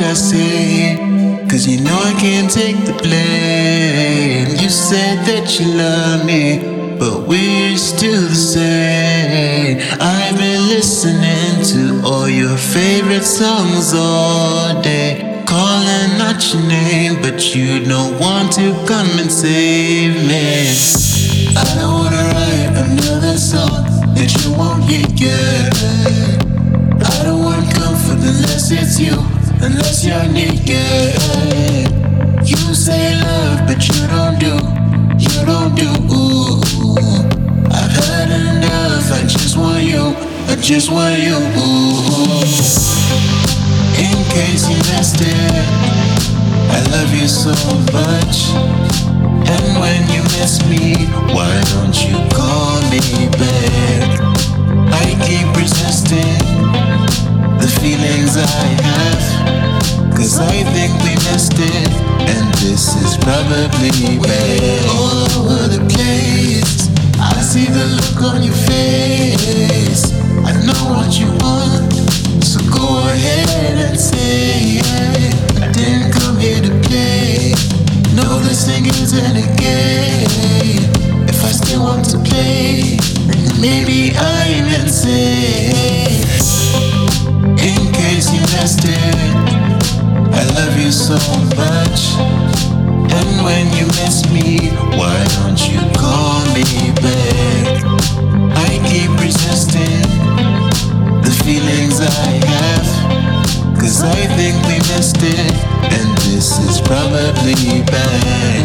I say, 'cause you know I can't take the blame. You said that you love me, but we're still the same. I've been listening to all your favorite songs all day, calling out your name, but you don't want to come and save me. I don't wanna write another song that you won't hear. I don't want comfort unless it's you, unless you're naked. You say love, but you don't do. I've had enough, I just want you, I just want you. In case you missed it, I love you so much. And when you miss me, why don't you call me back? I keep resisting the feelings I have, 'cause I think we missed it, and this is probably bad. All over the place, I see the look on your face. I know what you want, so go ahead and say it. I didn't come here to play. No, this thing isn't a game. If I still want to play, then maybe I'm insane. In case you missed it, I love you so much. And when you miss me, why don't you call me back? I keep resisting the feelings I have, 'cause I think we missed it, and this is probably bad.